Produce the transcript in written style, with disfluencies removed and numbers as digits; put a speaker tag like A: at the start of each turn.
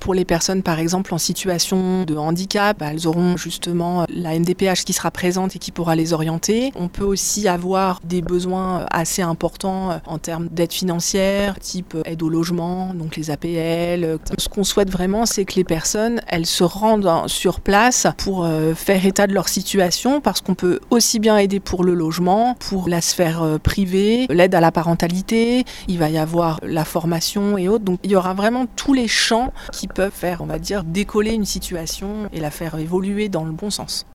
A: Pour les personnes, par exemple, en situation de handicap, elles auront justement la MDPH qui sera présente et qui pourra les orienter. On peut aussi avoir des besoins assez importants en termes d'aide financière, type aide au logement, donc les APL. Ce qu'on souhaite vraiment, c'est que les personnes, elles se rendent sur place pour faire état de leur situation, parce qu'on peut aussi bien aider pour le logement, pour la sphère privée, l'aide à la parentalité, il va y avoir la formation et autres. Donc il y aura vraiment tous les champs qui peuvent faire, on va dire, décoller une situation et la faire évoluer dans le bon sens.